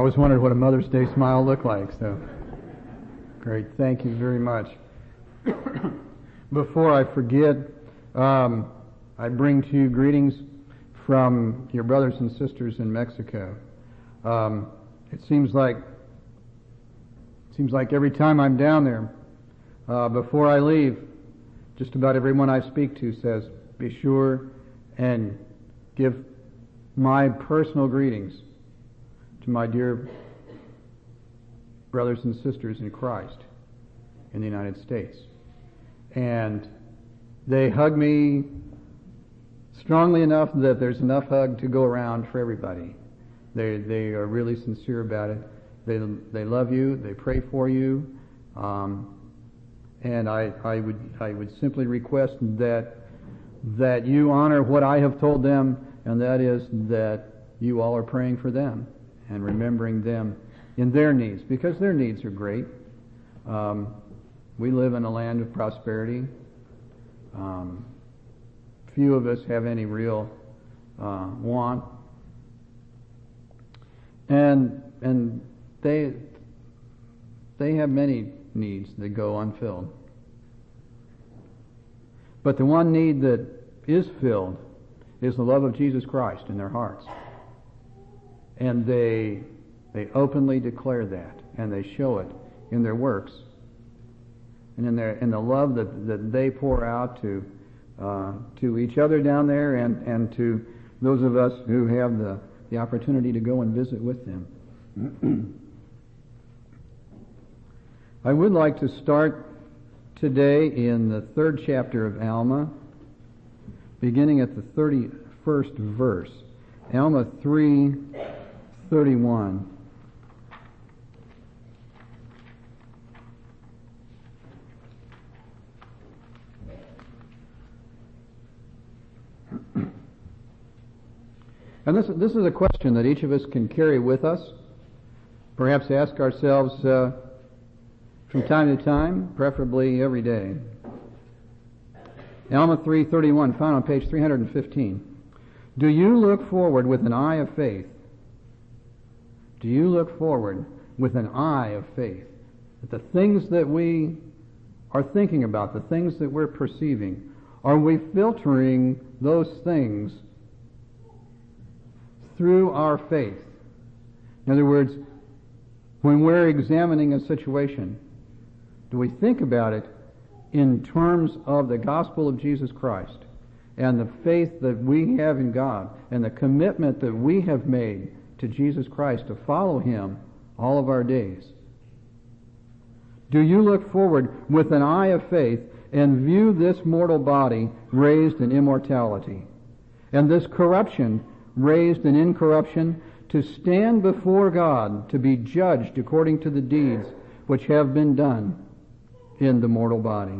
always wondered what a Mother's Day smile looked like, so great. Thank you very much. Before I forget, I bring to you greetings from your brothers and sisters in Mexico. It seems like every time I'm down there, before I leave, just about everyone I speak to says, be sure and give my personal greetings to my dear brothers and sisters in Christ in the United States. And they hug me strongly enough that there's enough hug to go around for everybody. They are really sincere about it. They love you. They pray for you. And I would simply request that you honor what I have told them, and that is that you all are praying for them and remembering them in their needs, because their needs are great. We live in a land of prosperity. Few of us have any real want, and they have many needs that go unfilled. But the one need that is filled is the love of Jesus Christ in their hearts. And they openly declare that, and they show it in their works, and in the love that they pour out to each other down there, and to those of us who have the opportunity to go and visit with them. I would like to start today in the 3rd chapter of Alma, beginning at the 31st verse. Alma 3:31. And this is a question that each of us can carry with us, perhaps ask ourselves from time to time, preferably every day. Alma 3:31, found on page 315. Do you look forward with an eye of faith? Do you look forward with an eye of faith? That the things that we are thinking about, the things that we're perceiving, are we filtering those things through our faith? In other words, when we're examining a situation, do we think about it in terms of the gospel of Jesus Christ and the faith that we have in God and the commitment that we have made to Jesus Christ to follow Him all of our days? Do you look forward with an eye of faith and view this mortal body raised in immortality, and this corruption raised in incorruption, to stand before God to be judged according to the deeds which have been done in the mortal body?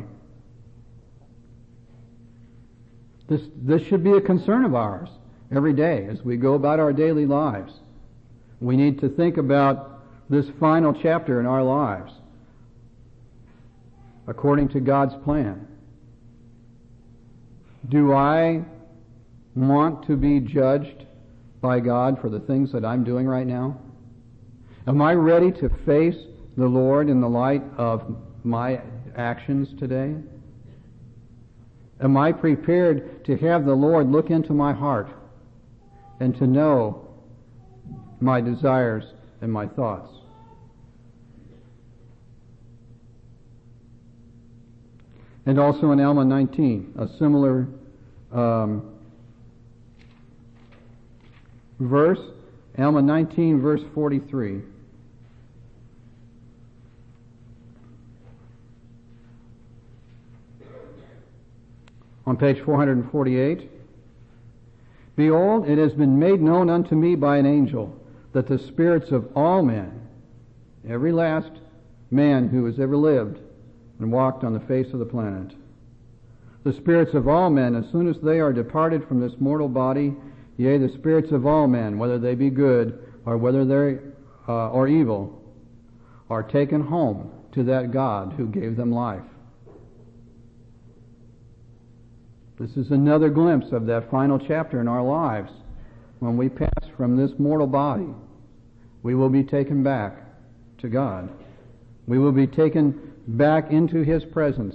This should be a concern of ours every day as we go about our daily lives. We need to think about this final chapter in our lives according to God's plan. Do I want to be judged by God for the things that I'm doing right now? Am I ready to face the Lord in the light of my actions today? Am I prepared to have the Lord look into my heart and to know my desires and my thoughts? And also in Alma 19, a similar verse, Alma 19, verse 43. On page 448, behold, it has been made known unto me by an angel that the spirits of all men, every last man who has ever lived and walked on the face of the planet, the spirits of all men, as soon as they are departed from this mortal body, yea, the spirits of all men, whether they be good or whether they or evil, are taken home to that God who gave them life. This is another glimpse of that final chapter in our lives when we pass from this mortal body we will be taken back to God. We will be taken back into His presence.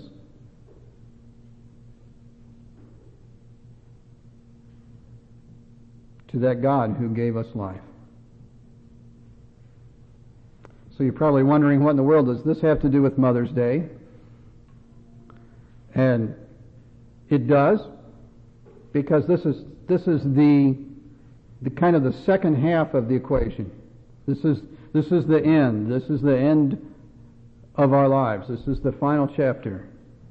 To that God who gave us life. So you're probably wondering, what in the world does this have to do with Mother's Day? And it does, because this is the kind of the second half of the equation. This is the end. This is the end of our lives. This is the final chapter.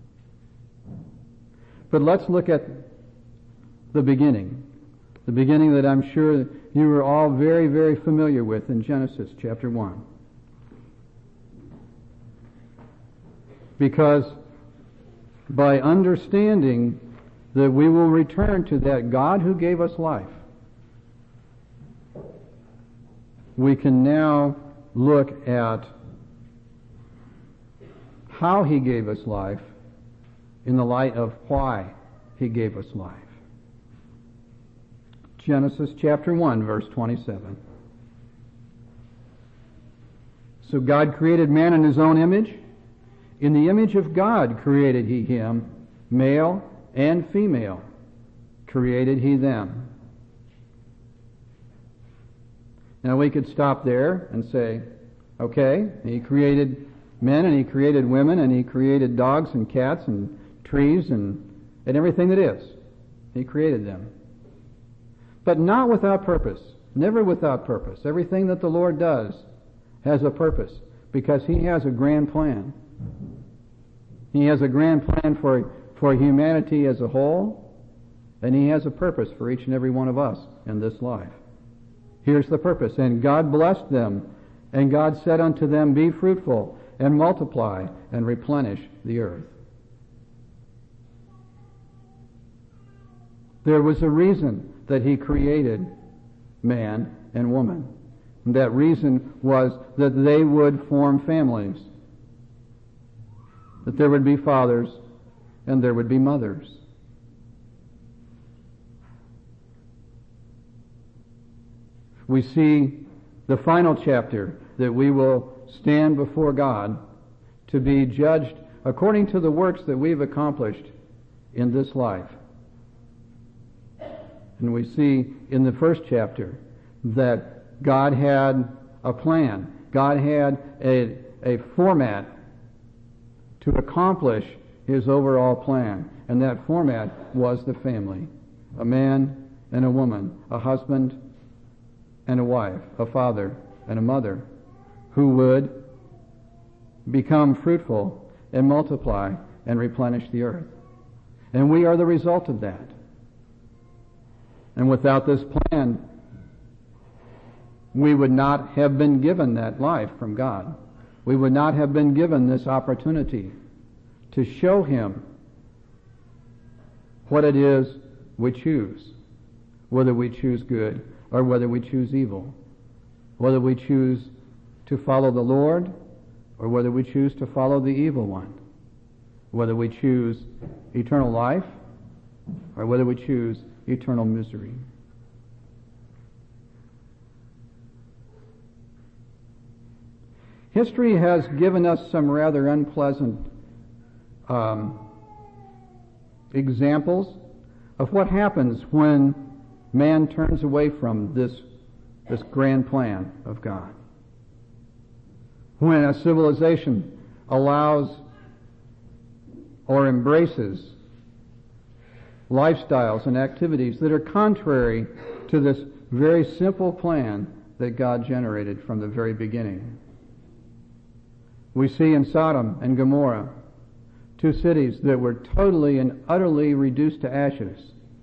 But let's look at the beginning. The beginning that I'm sure you are all very, very familiar with in Genesis chapter 1. Because by understanding that we will return to that God who gave us life, we can now look at how He gave us life in the light of why He gave us life. Genesis chapter 1, verse 27. So God created man in His own image. In the image of God created He him, male and female created He them. Now we could stop there and say, okay, He created men and He created women and He created dogs and cats and trees and everything that is. He created them. But not without purpose. Never without purpose. Everything that the Lord does has a purpose, because He has a grand plan. He has a grand plan for humanity as a whole, and He has a purpose for each and every one of us in this life. Here's the purpose. And God blessed them, and God said unto them, Be fruitful, and multiply, and replenish the earth. There was a reason that He created man and woman. And that reason was that they would form families. That there would be fathers and there would be mothers. We see the final chapter, that we will stand before God to be judged according to the works that we've accomplished in this life. And we see in the first chapter that God had a plan. God had a format to accomplish His overall plan. And that format was the family. A man and a woman, a husband and a wife, a father and a mother, who would become fruitful and multiply and replenish the earth. And we are the result of that. And without this plan, we would not have been given that life from God. We would not have been given this opportunity to show Him what it is we choose, whether we choose good or whether we choose evil, whether we choose to follow the Lord or whether we choose to follow the evil one, whether we choose eternal life or whether we choose eternal misery. History has given us some rather unpleasant examples of what happens when man turns away from this grand plan of God. When a civilization allows or embraces lifestyles and activities that are contrary to this very simple plan that God generated from the very beginning. We see in Sodom and Gomorrah, two cities that were totally and utterly reduced to ashes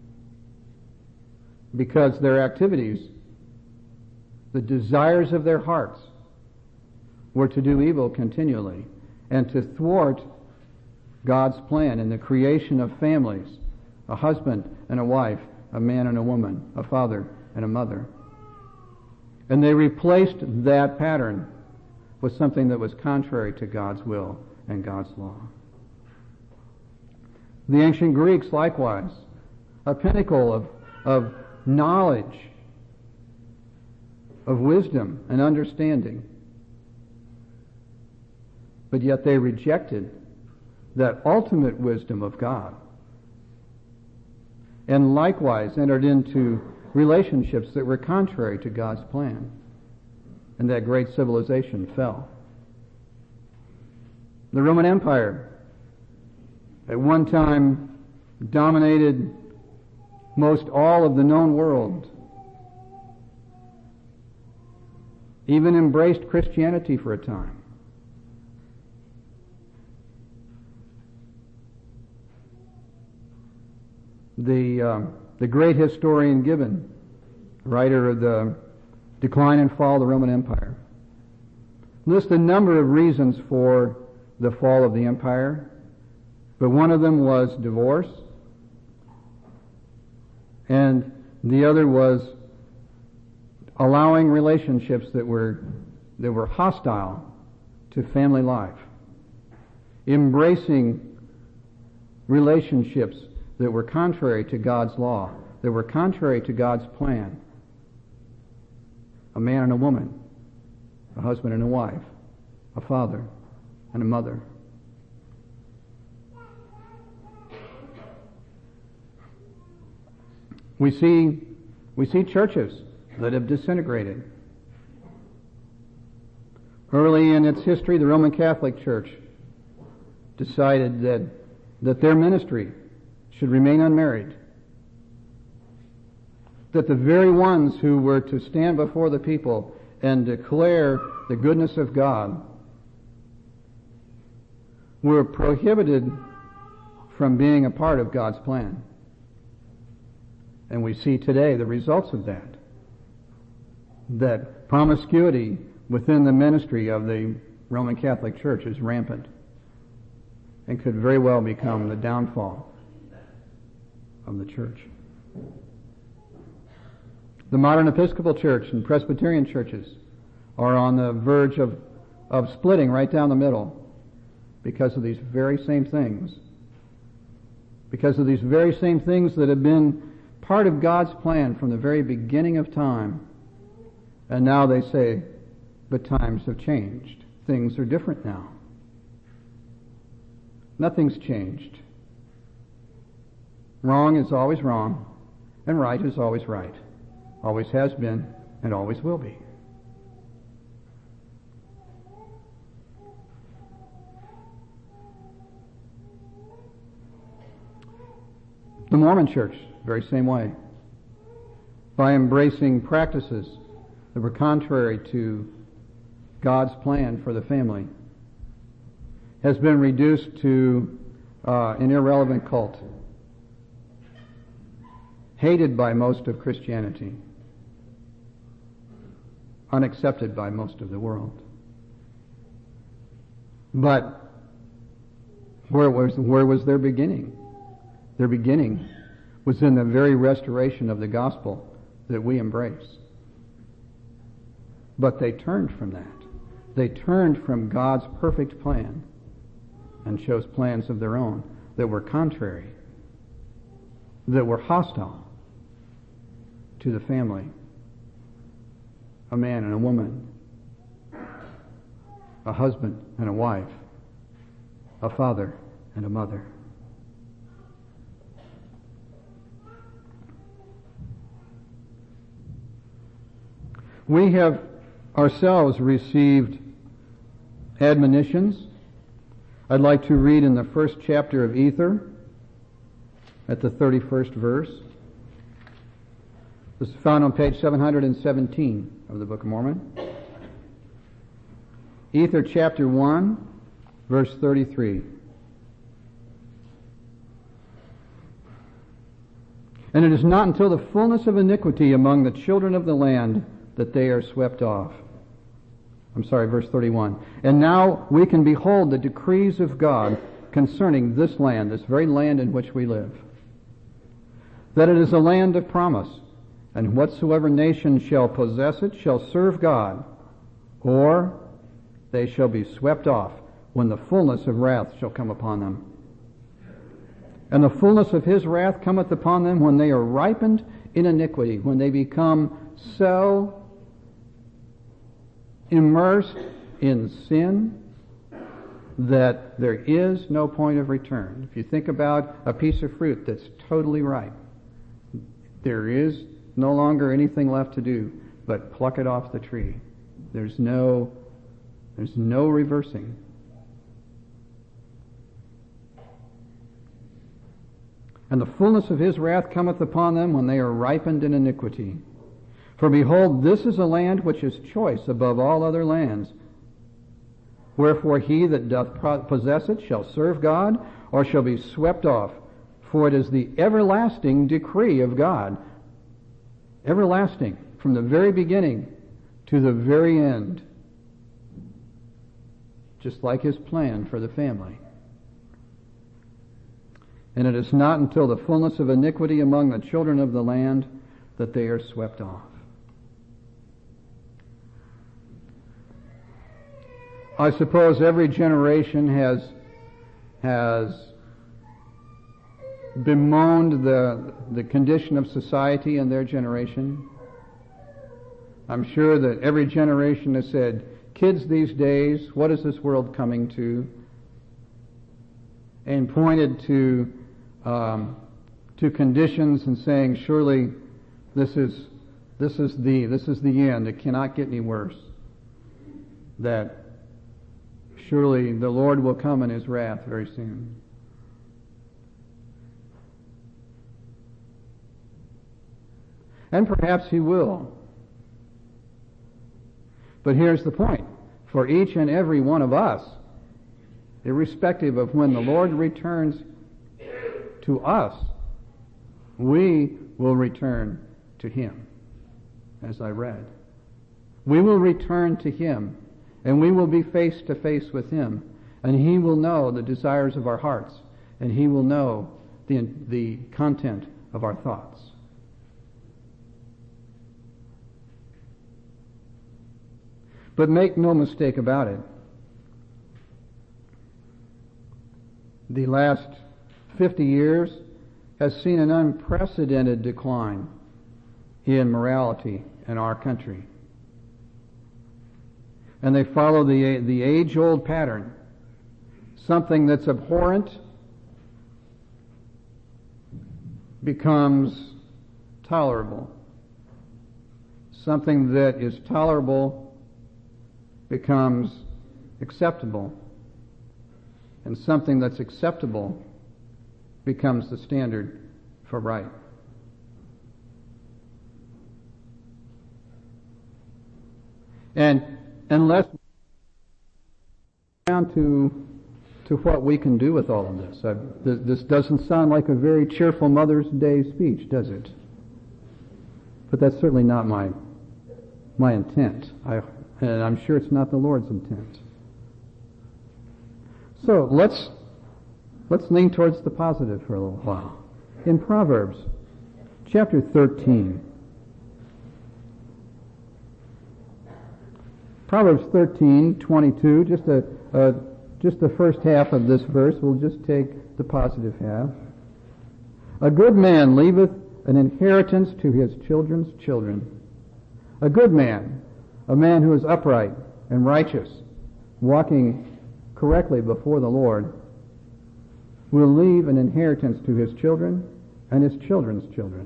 because their activities, the desires of their hearts, were to do evil continually and to thwart God's plan in the creation of families, a husband and a wife, a man and a woman, a father and a mother. And they replaced that pattern with something that was contrary to God's will and God's law. The ancient Greeks, likewise, a pinnacle of knowledge, of wisdom and understanding. But yet they rejected that ultimate wisdom of God, and likewise entered into relationships that were contrary to God's plan, and that great civilization fell. The Roman Empire at one time dominated most all of the known world, even embraced Christianity for a time. The great historian Gibbon, writer of the Decline and Fall of the Roman Empire, lists a number of reasons for the fall of the empire, but one of them was divorce, and the other was allowing relationships that were hostile to family life, embracing relationships that were contrary to God's law, that were contrary to God's plan. A man and a woman, a husband and a wife, a father and a mother. We see churches that have disintegrated. Early in its history, the Roman Catholic Church decided that their ministry should remain unmarried, that the very ones who were to stand before the people and declare the goodness of God were prohibited from being a part of God's plan. And we see today the results of that promiscuity within the ministry of the Roman Catholic Church is rampant and could very well become the downfall of the church. The modern Episcopal Church and Presbyterian churches are on the verge of splitting right down the middle because of these very same things. Because of these very same things that have been part of God's plan from the very beginning of time. And now they say, but times have changed. Things are different now. Nothing's changed. Wrong is always wrong, and right is always right. Always has been, and always will be. The Mormon Church, very same way. By embracing practices that were contrary to God's plan for the family, has been reduced to an irrelevant cult, hated by most of Christianity, unaccepted by most of the world. But where was their beginning? Their beginning was in the very restoration of the gospel that we embrace. But they turned from that. They turned from God's perfect plan and chose plans of their own that were contrary, that were hostile to the family, a man and a woman, a husband and a wife, a father and a mother. We have ourselves received admonitions. I'd like to read in the first chapter of Ether, at the 31st verse. This is found on page 717 of the Book of Mormon. Ether chapter 1, verse 33. And it is not until the fullness of iniquity among the children of the land that they are swept off. Verse 31. And now we can behold the decrees of God concerning this land, this very land in which we live. That it is a land of promise, and whatsoever nation shall possess it shall serve God, or they shall be swept off when the fullness of wrath shall come upon them. And the fullness of his wrath cometh upon them when they are ripened in iniquity, when they become so immersed in sin that there is no point of return. If you think about a piece of fruit that's totally ripe, there is no longer anything left to do but pluck it off the tree. There's no reversing. And the fullness of his wrath cometh upon them when they are ripened in iniquity. For behold, this is a land which is choice above all other lands. Wherefore he that doth possess it shall serve God, or shall be swept off. For it is the everlasting decree of God. Everlasting, from the very beginning to the very end. Just like his plan for the family. And it is not until the fullness of iniquity among the children of the land that they are swept off. I suppose every generation has bemoaned the condition of society in their generation. I'm sure that every generation has said, kids these days, what is this world coming to? And pointed to conditions and saying, surely this is the end. It cannot get any worse. That surely the Lord will come in his wrath very soon. And perhaps he will. But here's the point. For each and every one of us, irrespective of when the Lord returns to us, we will return to him, as I read. We will return to him, and we will be face to face with him, and he will know the desires of our hearts, and he will know the content of our thoughts. But make no mistake about it. The last 50 years has seen an unprecedented decline in morality in our country. And they follow the age-old pattern. Something that's abhorrent becomes tolerable. Something that is tolerable becomes acceptable. And something that's acceptable becomes the standard for right. And unless down to what we can do with all of this. This doesn't sound like a very cheerful Mother's Day speech, does it? But that's certainly not my intent. And I'm sure it's not the Lord's intent. So let's lean towards the positive for a little while. In Proverbs chapter 13. Proverbs 13:22, just the first half of this verse. We'll just take the positive half. A good man leaveth an inheritance to his children's children. A good man, a man who is upright and righteous, walking correctly before the Lord, will leave an inheritance to his children and his children's children.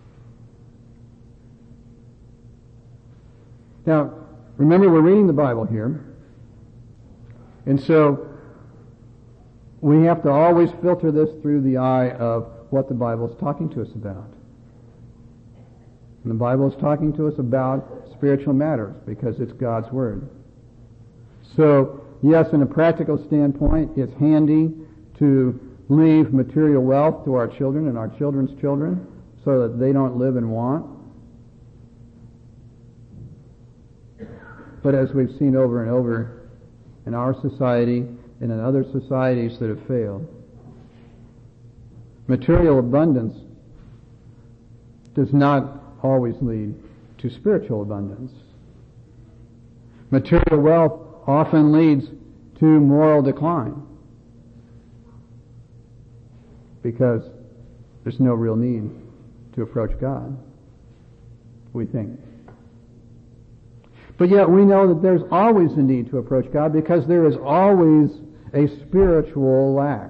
Now, remember, we're reading the Bible here, and so we have to always filter this through the eye of what the Bible is talking to us about. And the Bible is talking to us about spiritual matters because it's God's Word. So, yes, in a practical standpoint, it's handy to leave material wealth to our children and our children's children so that they don't live in want. But as we've seen over and over in our society and in other societies that have failed, material abundance does not always lead to spiritual abundance. Material wealth often leads to moral decline because there's no real need to approach God, we think. But yet we know that there's always a need to approach God because there is always a spiritual lack.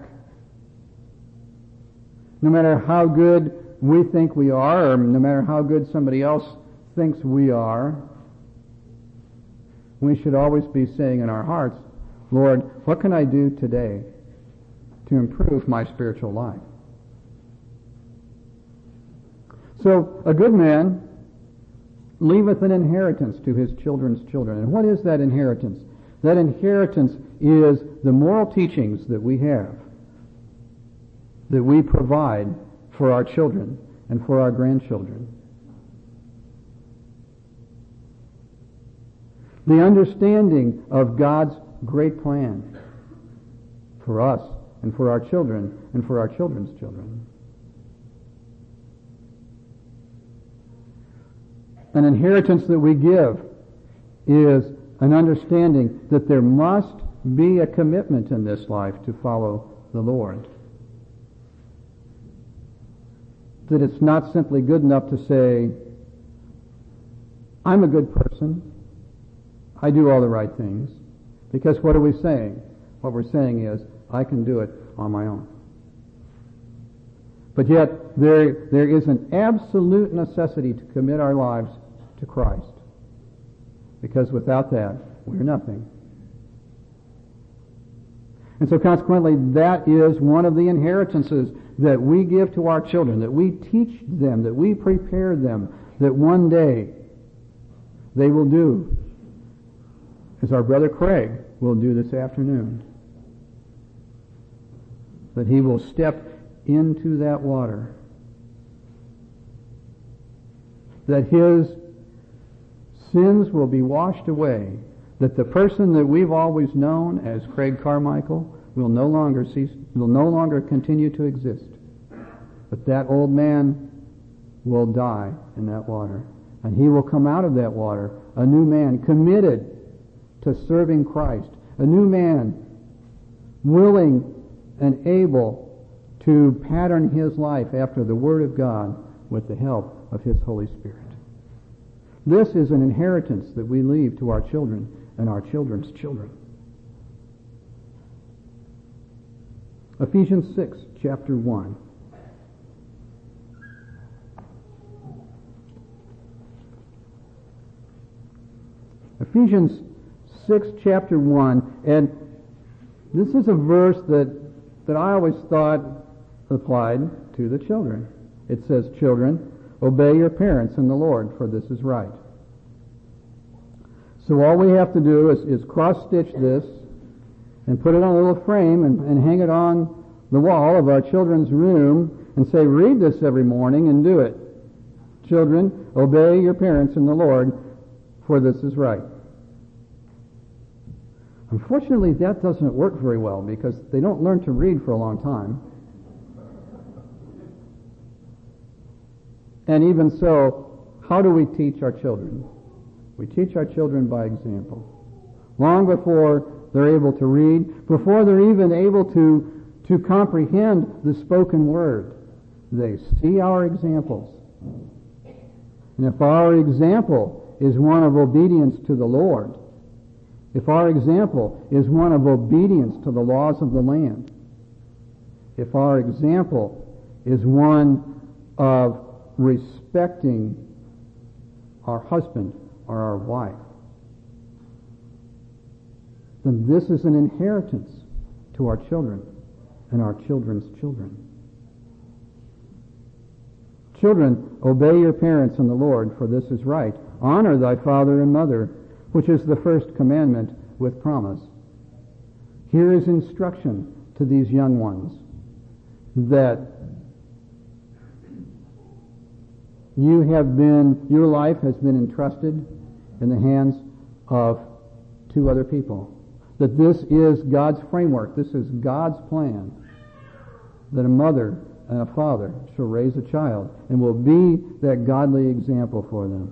No matter how good we think we are, or no matter how good somebody else thinks we are, we should always be saying in our hearts, Lord, what can I do today to improve my spiritual life? So, a good man leaveth an inheritance to his children's children. And what is that inheritance? That inheritance is the moral teachings that we have, that we provide for our children and for our grandchildren. The understanding of God's great plan for us and for our children and for our children's children. An inheritance that we give is an understanding that there must be a commitment in this life to follow the Lord. That it's not simply good enough to say, I'm a good person, I do all the right things. Because what are we saying? What we're saying is, I can do it on my own. But yet, there is an absolute necessity to commit our lives to Christ. Because without that, we're nothing. And so consequently, that is one of the inheritances that we give to our children, that we teach them, that we prepare them, that one day they will do, as our brother Craig will do this afternoon. That he will step into that water. That his sins will be washed away. That the person that we've always known as Craig Carmichael will no longer continue to exist. But that old man will die in that water. And he will come out of that water a new man, committed to serving Christ. A new man, willing and able to pattern his life after the Word of God with the help of His Holy Spirit. This is an inheritance that we leave to our children and our children's children. Ephesians 6, chapter 1. Ephesians 6, chapter 1, and this is a verse that I always thought applied to the children. It says, children, obey your parents in the Lord, for this is right. So all we have to do is cross-stitch this and put it on a little frame and hang it on the wall of our children's room and say, read this every morning and do it. Children, obey your parents in the Lord, for this is right. Unfortunately, that doesn't work very well because they don't learn to read for a long time. And even so, how do we teach our children? We teach our children by example. Long before they're able to read, before they're even able to comprehend the spoken word, they see our examples. And if our example is one of obedience to the Lord, if our example is one of obedience to the laws of the land, if our example is one of respecting our husband or our wife, then this is an inheritance to our children and our children's children. Children, obey your parents in the Lord, for this is right. Honor thy father and mother, which is the first commandment with promise. Here is instruction to these young ones that your life has been entrusted in the hands of two other people. That this is God's framework. This is God's plan. That a mother and a father shall raise a child and will be that godly example for them.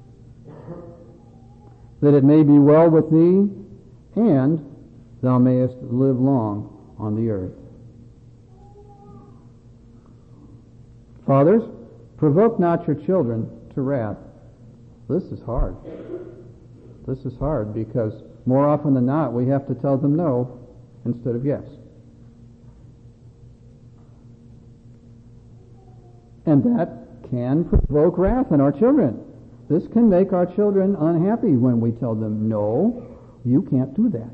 That it may be well with thee, and thou mayest live long on the earth. Fathers, provoke not your children to wrath. This is hard. This is hard because more often than not we have to tell them no instead of yes. And that can provoke wrath in our children. This can make our children unhappy when we tell them, no, you can't do that.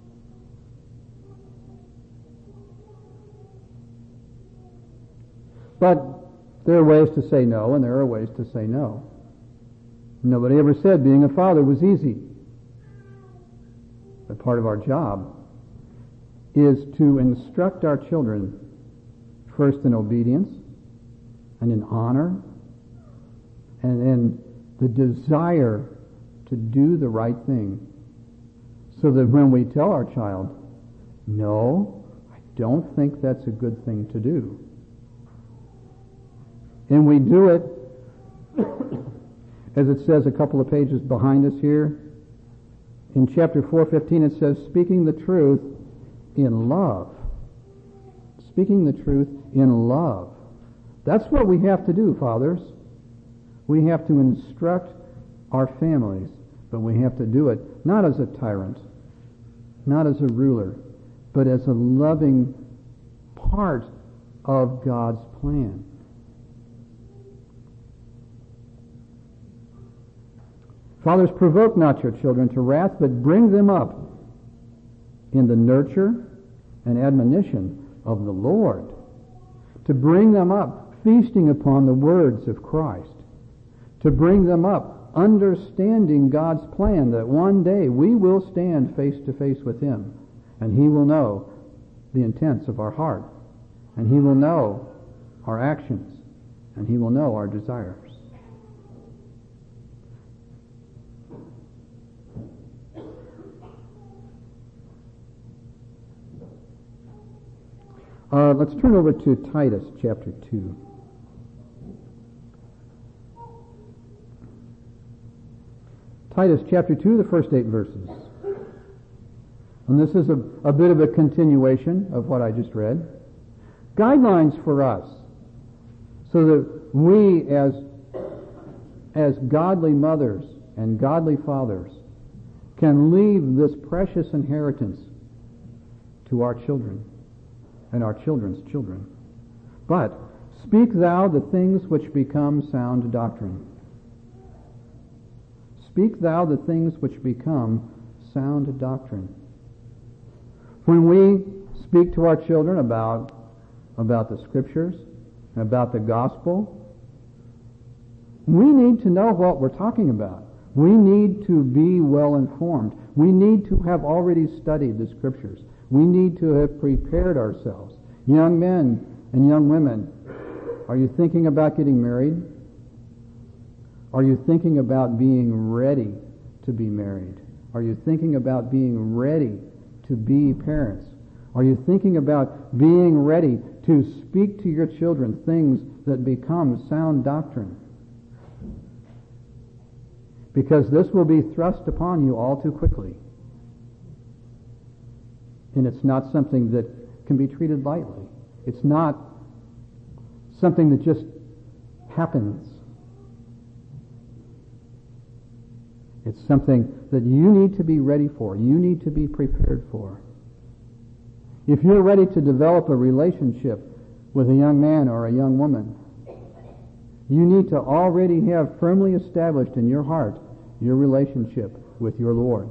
But there are ways to say no, and there are ways to say no. Nobody ever said being a father was easy. But part of our job is to instruct our children first in obedience and in honor and in the desire to do the right thing, so that when we tell our child, no, I don't think that's a good thing to do, and we do it, as it says a couple of pages behind us here, in chapter 4:15 it says, speaking the truth in love. Speaking the truth in love. That's what we have to do, fathers. We have to instruct our families, but we have to do it not as a tyrant, not as a ruler, but as a loving part of God's plan. Fathers, provoke not your children to wrath, but bring them up in the nurture and admonition of the Lord. To bring them up feasting upon the words of Christ. To bring them up understanding God's plan that one day we will stand face to face with Him, and He will know the intents of our heart, and He will know our actions, and He will know our desires. Let's turn over to Titus chapter 2. Titus chapter 2, the first 8 verses. And this is a bit of a continuation of what I just read. Guidelines for us, so that we as godly mothers and godly fathers can leave this precious inheritance to our children and our children's children. But speak thou the things which become sound doctrine. Speak thou the things which become sound doctrine. When we speak to our children about the Scriptures, about the gospel, we need to know what we're talking about. We need to be well informed. We need to have already studied the Scriptures. We need to have prepared ourselves. Young men and young women, are you thinking about getting married? Are you thinking about being ready to be married? Are you thinking about being ready to be parents? Are you thinking about being ready to speak to your children things that become sound doctrine? Because this will be thrust upon you all too quickly. And it's not something that can be treated lightly. It's not something that just happens. It's something that you need to be ready for. You need to be prepared for. If you're ready to develop a relationship with a young man or a young woman, you need to already have firmly established in your heart your relationship with your Lord,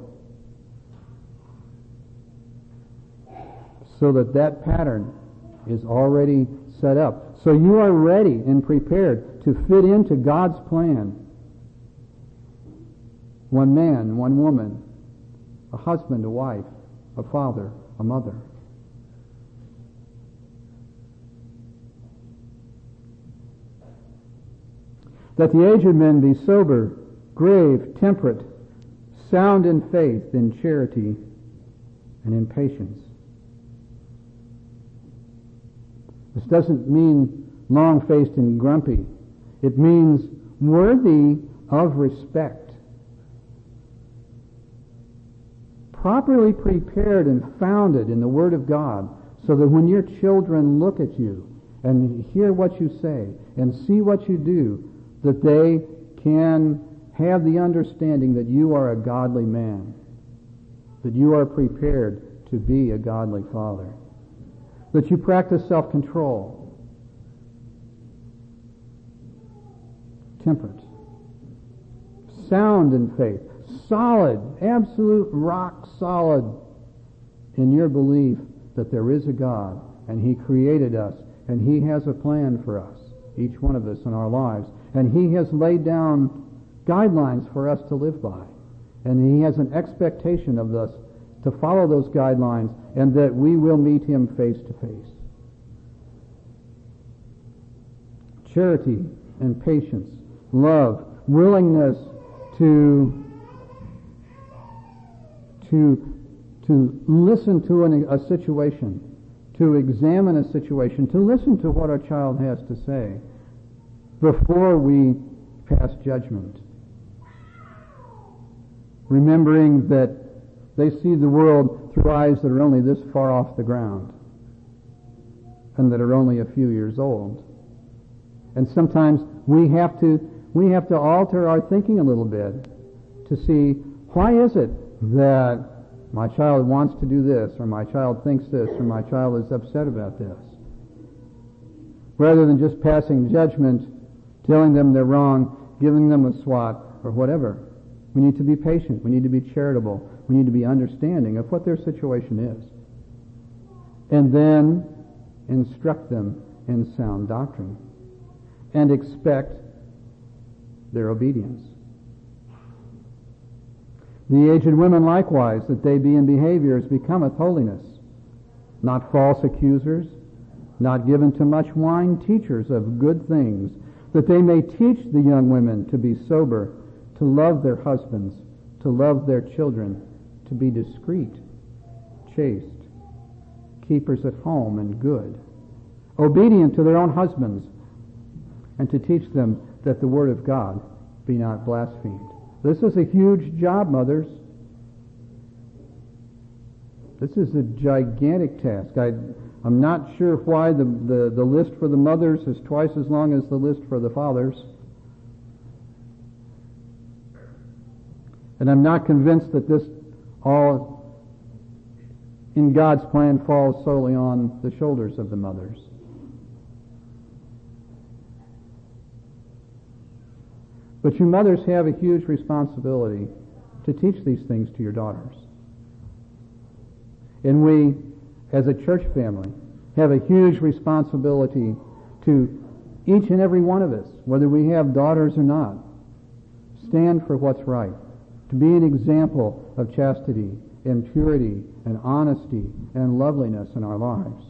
so that pattern is already set up. So you are ready and prepared to fit into God's plan. One man, one woman, a husband, a wife, a father, a mother. That the aged men be sober, grave, temperate, sound in faith, in charity, and in patience. This doesn't mean long-faced and grumpy. It means worthy of respect. Properly prepared and founded in the Word of God, so that when your children look at you and hear what you say and see what you do, that they can have the understanding that you are a godly man, that you are prepared to be a godly father, that you practice self-control, temperance, sound in faith, solid, absolute rock solid in your belief that there is a God and He created us and He has a plan for us, each one of us in our lives, and He has laid down guidelines for us to live by, and He has an expectation of us to follow those guidelines and that we will meet Him face to face. Charity and patience, love, willingness to listen to a situation, to examine a situation, to listen to what our child has to say before we pass judgment. Remembering that they see the world through eyes that are only this far off the ground and that are only a few years old. And sometimes we have to alter our thinking a little bit to see, why is it that my child wants to do this, or my child thinks this, or my child is upset about this? Rather than just passing judgment, telling them they're wrong, giving them a swat, or whatever. We need to be patient. We need to be charitable. We need to be understanding of what their situation is. And then instruct them in sound doctrine. And expect their obedience. The aged women likewise, that they be in behaviors becometh holiness, not false accusers, not given to much wine, teachers of good things, that they may teach the young women to be sober, to love their husbands, to love their children, to be discreet, chaste, keepers at home and good, obedient to their own husbands, and to teach them that the word of God be not blasphemed. This is a huge job, mothers. This is a gigantic task. I'm not sure why the list for the mothers is twice as long as the list for the fathers. And I'm not convinced that this all in God's plan falls solely on the shoulders of the mothers. But you mothers have a huge responsibility to teach these things to your daughters. And we, as a church family, have a huge responsibility to each and every one of us, whether we have daughters or not, stand for what's right, to be an example of chastity and purity and honesty and loveliness in our lives.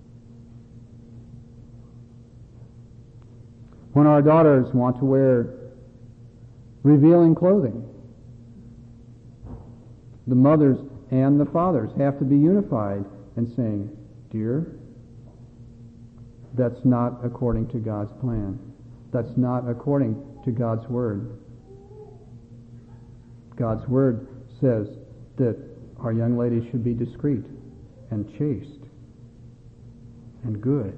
When our daughters want to wear revealing clothing, the mothers and the fathers have to be unified in saying, dear, that's not according to God's plan. That's not according to God's word. God's word says that our young ladies should be discreet and chaste and good,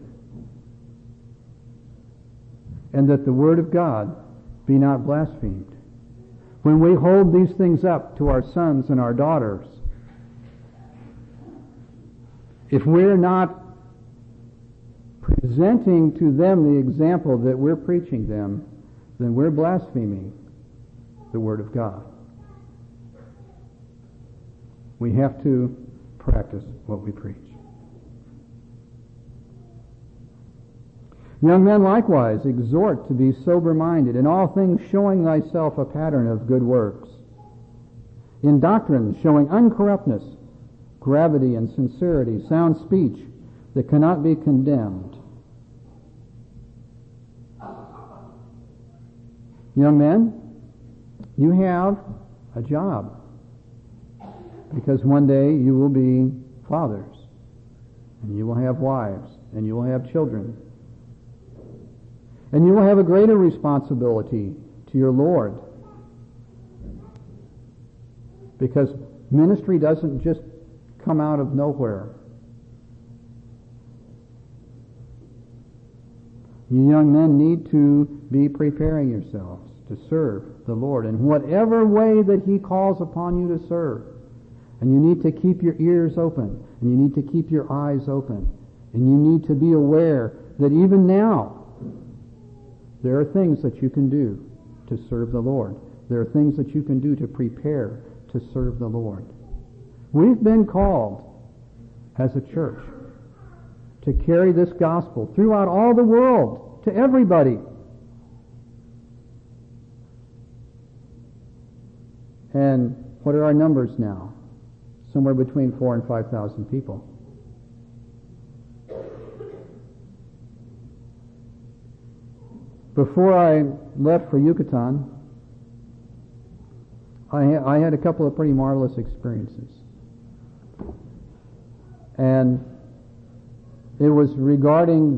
and that the word of God be not blasphemed. When we hold these things up to our sons and our daughters, if we're not presenting to them the example that we're preaching them, then we're blaspheming the Word of God. We have to practice what we preach. Young men likewise exhort to be sober-minded, in all things showing thyself a pattern of good works. In doctrine showing uncorruptness, gravity and sincerity, sound speech that cannot be condemned. Young men, you have a job, because one day you will be fathers, and you will have wives, and you will have children. And you will have a greater responsibility to your Lord. Because ministry doesn't just come out of nowhere. You young men need to be preparing yourselves. to serve the Lord in whatever way that He calls upon you to serve. And you need to keep your ears open, and you need to keep your eyes open, and you need to be aware that even now there are things that you can do to serve the Lord. There are things that you can do to prepare to serve the Lord. We've been called as a church to carry this gospel throughout all the world to everybody. And what are our numbers now? Somewhere between 4,000 and 5,000 people. Before I left for Yucatan, I had a couple of pretty marvelous experiences. And it was regarding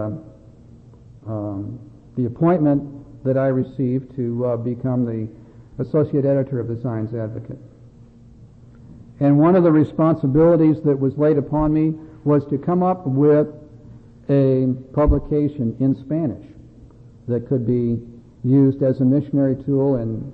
the appointment that I received to become the associate editor of the Zion's Advocate. And one of the responsibilities that was laid upon me was to come up with a publication in Spanish that could be used as a missionary tool in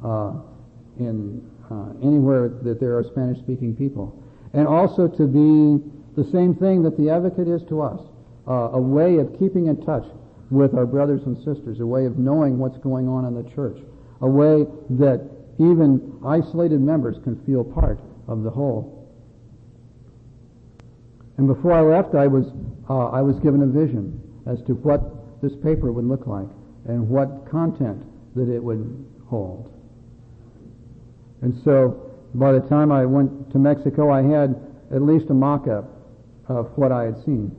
anywhere that there are Spanish-speaking people. And also to be the same thing that the Advocate is to us, a way of keeping in touch with our brothers and sisters, a way of knowing what's going on in the church, a way that even isolated members can feel part of the whole. And before I left, I was given a vision as to what this paper would look like and what content that it would hold. And so by the time I went to Mexico, I had at least a mock-up of what I had seen.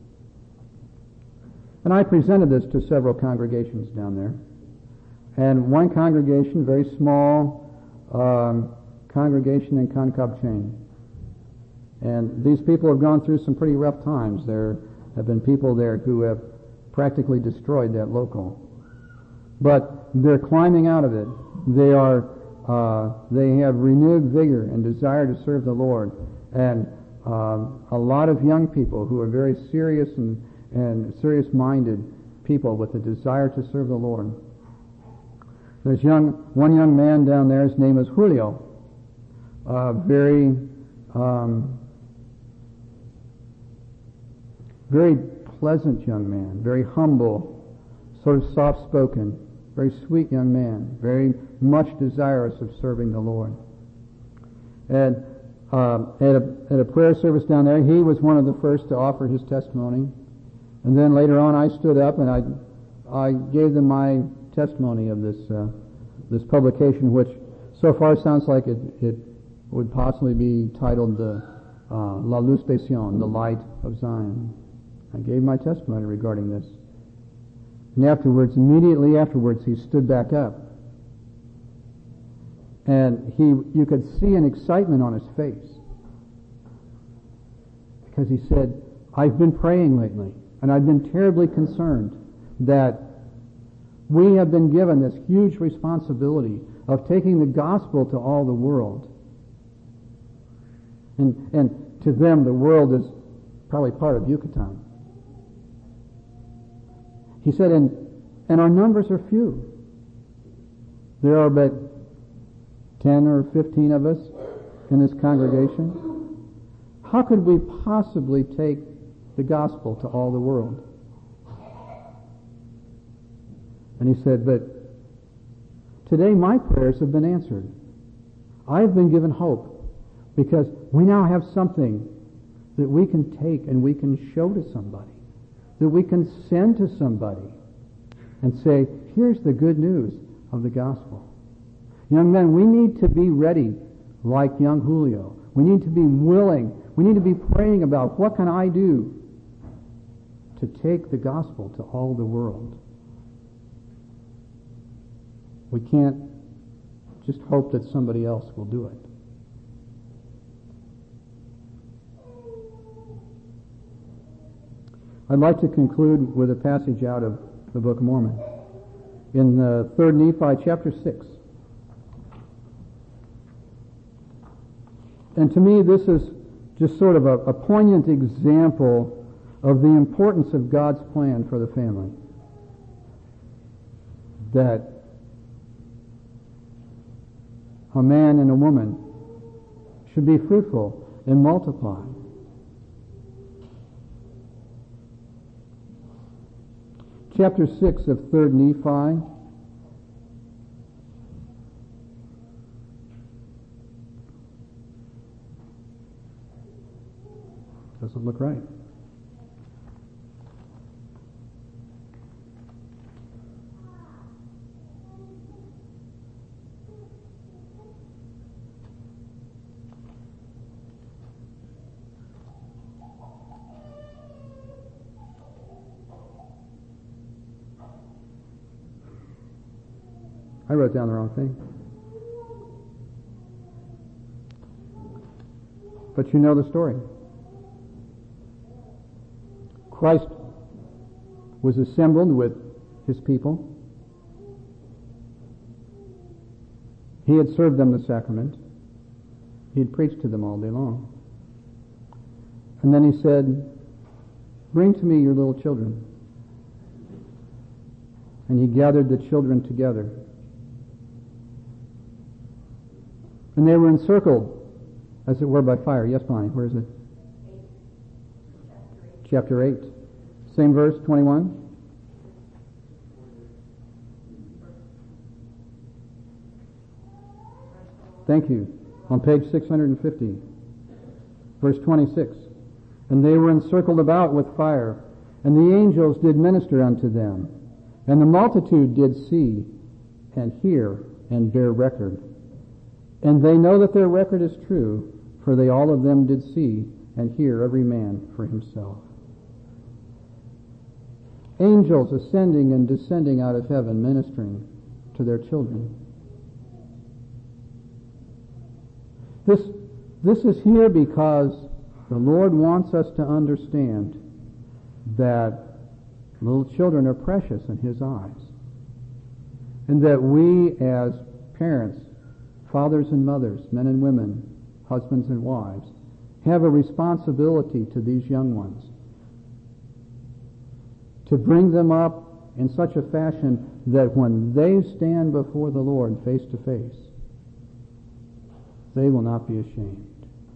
And I presented this to several congregations down there. And one congregation, very small congregation in Concabchain. And these people have gone through some pretty rough times. There have been people there who have practically destroyed that local. But they're climbing out of it. They have renewed vigor and desire to serve the Lord. And a lot of young people who are very serious and serious-minded people with a desire to serve the Lord. There's one young man down there. His name is Julio. Very pleasant young man, very humble, sort of soft-spoken, very sweet young man, very much desirous of serving the Lord. And at a prayer service down there, he was one of the first to offer his testimony. And then later on, I stood up and I gave them my testimony of this publication, which so far sounds like it would possibly be titled La Luz de Sion, the Light of Zion. I gave my testimony regarding this. And immediately afterwards, he stood back up. And you could see an excitement on his face. Because he said, I've been praying lately, and I've been terribly concerned that we have been given this huge responsibility of taking the gospel to all the world. And to them, the world is probably part of Yucatan. He said, and our numbers are few. There are but 10 or 15 of us in this congregation. How could we possibly take the gospel to all the world? And he said, but today my prayers have been answered. I've been given hope because we now have something that we can take and we can show to somebody, that we can send to somebody and say, here's the good news of the gospel. Young men, we need to be ready like young Julio. We need to be willing. We need to be praying about what can I do to take the gospel to all the world. We can't just hope that somebody else will do it. I'd like to conclude with a passage out of the Book of Mormon. In 3 Nephi chapter 6. And to me, this is just sort of a poignant example of the importance of God's plan for the family. That a man and a woman, should be fruitful and multiply. Chapter 6 of 3rd Nephi. Doesn't look right. I wrote down the wrong thing. But you know the story. Christ was assembled with his people. He had served them the sacrament. He had preached to them all day long. And then he said, "Bring to me your little children." And he gathered the children together. And they were encircled, as it were, by fire. Yes, Bonnie, where is it? Chapter 8. Same verse, 21. Thank you. On page 650. Verse 26. And they were encircled about with fire, and the angels did minister unto them. And the multitude did see and hear and bear record. And they know that their record is true, for they all of them did see and hear every man for himself. Angels ascending and descending out of heaven, ministering to their children. This is here because the Lord wants us to understand that little children are precious in His eyes, and that we as parents, fathers and mothers, men and women, husbands and wives, have a responsibility to these young ones to bring them up in such a fashion that when they stand before the Lord face to face, they will not be ashamed.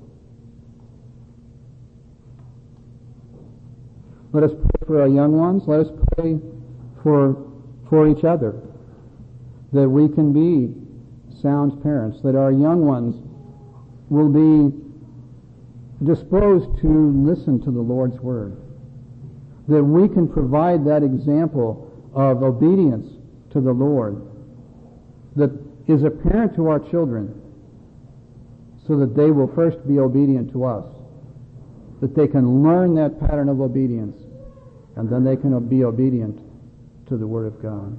Let us pray for our young ones. Let us pray for each other, that we can be sound parents, that our young ones will be disposed to listen to the Lord's Word, that we can provide that example of obedience to the Lord that is apparent to our children, so that they will first be obedient to us, that they can learn that pattern of obedience, and then they can be obedient to the Word of God.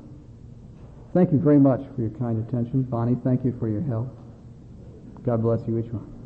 Thank you very much for your kind attention. Bonnie, thank you for your help. God bless you each one.